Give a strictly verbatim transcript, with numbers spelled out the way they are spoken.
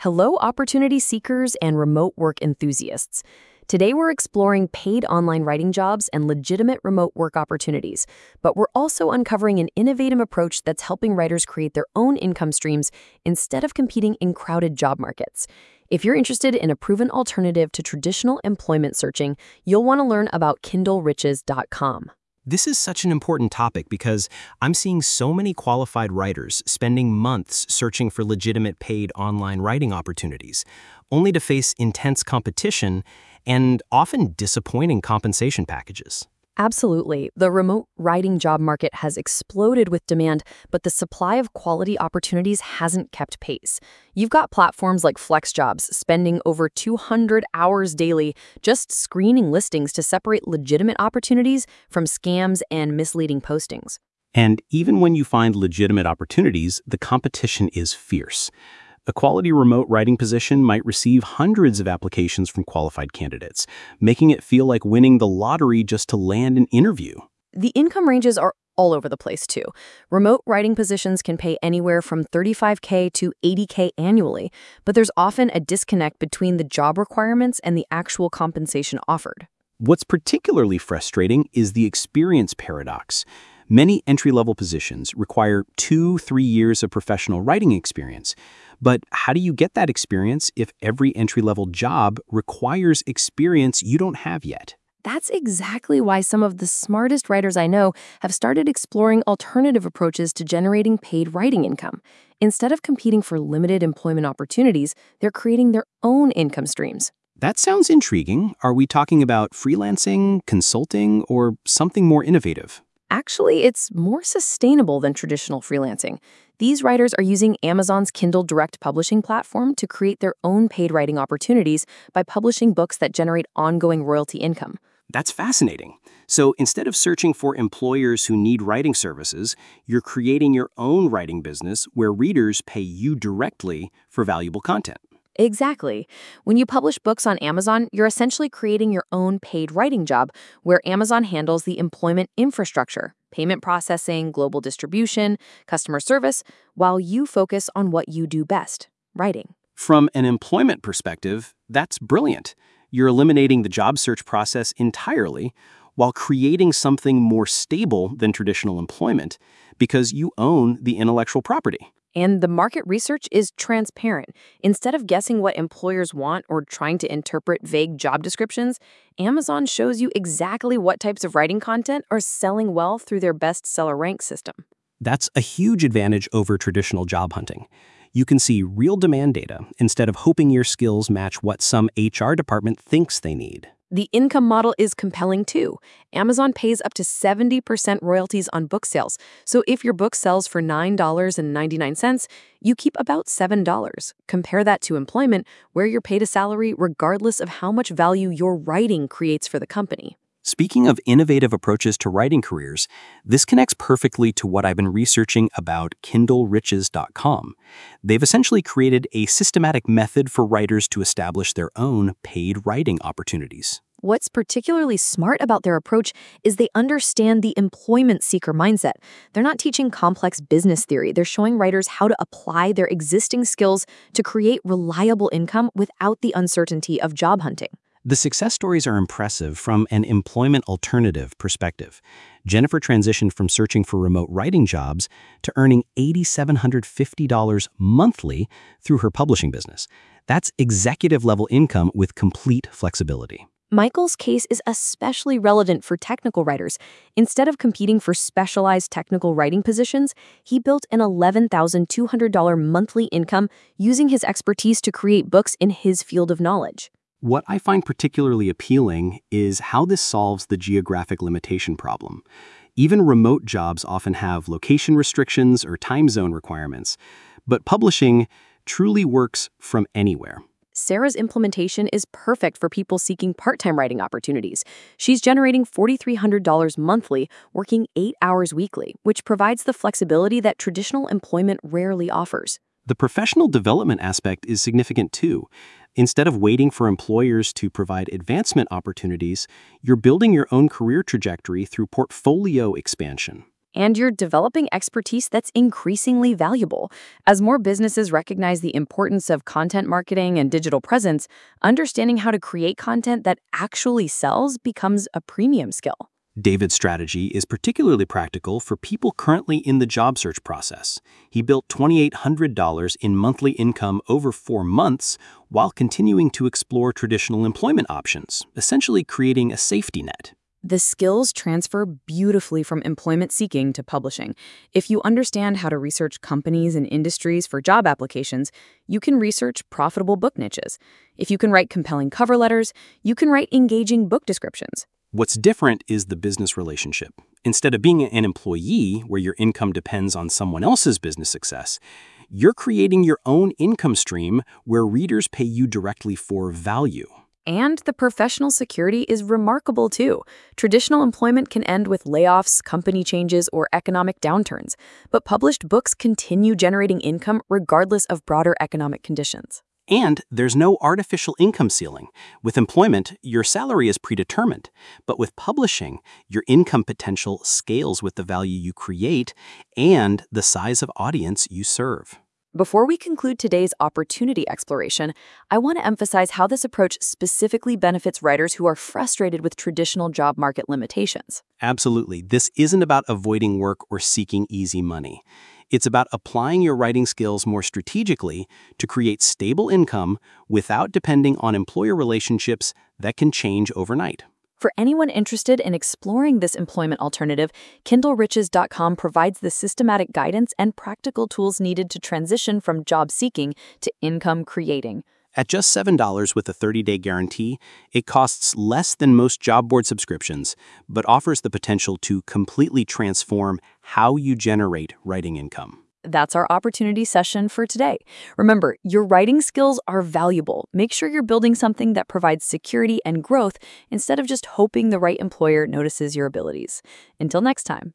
Hello, opportunity seekers and remote work enthusiasts. Today, we're exploring paid online writing jobs and legitimate remote work opportunities, but we're also uncovering an innovative approach that's helping writers create their own income streams instead of competing in crowded job markets. If you're interested in a proven alternative to traditional employment searching, you'll want to learn about Kindle Riches dot com. This is such an important topic because I'm seeing so many qualified writers spending months searching for legitimate paid online writing opportunities, only to face intense competition and often disappointing compensation packages. Absolutely. The remote writing job market has exploded with demand, but the supply of quality opportunities hasn't kept pace. You've got platforms like FlexJobs spending over two hundred hours daily just screening listings to separate legitimate opportunities from scams and misleading postings. And even when you find legitimate opportunities, the competition is fierce. A quality remote writing position might receive hundreds of applications from qualified candidates, making it feel like winning the lottery just to land an interview. The income ranges are all over the place, too. Remote writing positions can pay anywhere from thirty-five K to eighty K annually, but there's often a disconnect between the job requirements and the actual compensation offered. What's particularly frustrating is the experience paradox. Many entry-level positions require two, three years of professional writing experience. But how do you get that experience if every entry-level job requires experience you don't have yet? That's exactly why some of the smartest writers I know have started exploring alternative approaches to generating paid writing income. Instead of competing for limited employment opportunities, they're creating their own income streams. That sounds intriguing. Are we talking about freelancing, consulting, or something more innovative? Actually, it's more sustainable than traditional freelancing. These writers are using Amazon's Kindle Direct Publishing platform to create their own paid writing opportunities by publishing books that generate ongoing royalty income. That's fascinating. So instead of searching for employers who need writing services, you're creating your own writing business where readers pay you directly for valuable content. Exactly. When you publish books on Amazon, you're essentially creating your own paid writing job where Amazon handles the employment infrastructure, payment processing, global distribution, customer service, while you focus on what you do best, writing. From an employment perspective, that's brilliant. You're eliminating the job search process entirely while creating something more stable than traditional employment because you own the intellectual property. And the market research is transparent. Instead of guessing what employers want or trying to interpret vague job descriptions, Amazon shows you exactly what types of writing content are selling well through their bestseller rank system. That's a huge advantage over traditional job hunting. You can see real demand data instead of hoping your skills match what some H R department thinks they need. The income model is compelling too. Amazon pays up to seventy percent royalties on book sales. So if your book sells for nine dollars and ninety-nine cents, you keep about seven dollars. Compare that to employment, where you're paid a salary regardless of how much value your writing creates for the company. Speaking of innovative approaches to writing careers, this connects perfectly to what I've been researching about Kindle Riches dot com. They've essentially created a systematic method for writers to establish their own paid writing opportunities. What's particularly smart about their approach is they understand the employment seeker mindset. They're not teaching complex business theory. They're showing writers how to apply their existing skills to create reliable income without the uncertainty of job hunting. The success stories are impressive from an employment alternative perspective. Jennifer transitioned from searching for remote writing jobs to earning eight thousand seven hundred fifty dollars monthly through her publishing business. That's executive-level income with complete flexibility. Michael's case is especially relevant for technical writers. Instead of competing for specialized technical writing positions, he built an eleven thousand two hundred dollars monthly income using his expertise to create books in his field of knowledge. What I find particularly appealing is how this solves the geographic limitation problem. Even remote jobs often have location restrictions or time zone requirements, but publishing truly works from anywhere. Sarah's implementation is perfect for people seeking part-time writing opportunities. She's generating four thousand three hundred dollars monthly, working eight hours weekly, which provides the flexibility that traditional employment rarely offers. The professional development aspect is significant too. Instead of waiting for employers to provide advancement opportunities, you're building your own career trajectory through portfolio expansion. And you're developing expertise that's increasingly valuable. As more businesses recognize the importance of content marketing and digital presence, understanding how to create content that actually sells becomes a premium skill. David's strategy is particularly practical for people currently in the job search process. He built two thousand eight hundred dollars in monthly income over four months while continuing to explore traditional employment options, essentially creating a safety net. The skills transfer beautifully from employment seeking to publishing. If you understand how to research companies and industries for job applications, you can research profitable book niches. If you can write compelling cover letters, you can write engaging book descriptions. What's different is the business relationship. Instead of being an employee where your income depends on someone else's business success, you're creating your own income stream where readers pay you directly for value. And the professional security is remarkable too. Traditional employment can end with layoffs, company changes, or economic downturns, but published books continue generating income regardless of broader economic conditions. And there's no artificial income ceiling. With employment, your salary is predetermined. But with publishing, your income potential scales with the value you create and the size of audience you serve. Before we conclude today's opportunity exploration, I want to emphasize how this approach specifically benefits writers who are frustrated with traditional job market limitations. Absolutely. This isn't about avoiding work or seeking easy money. It's about applying your writing skills more strategically to create stable income without depending on employer relationships that can change overnight. For anyone interested in exploring this employment alternative, Kindle Riches dot com provides the systematic guidance and practical tools needed to transition from job seeking to income creating. At just seven dollars with a thirty-day guarantee, it costs less than most job board subscriptions, but offers the potential to completely transform how you generate writing income. That's our opportunity session for today. Remember, your writing skills are valuable. Make sure you're building something that provides security and growth instead of just hoping the right employer notices your abilities. Until next time.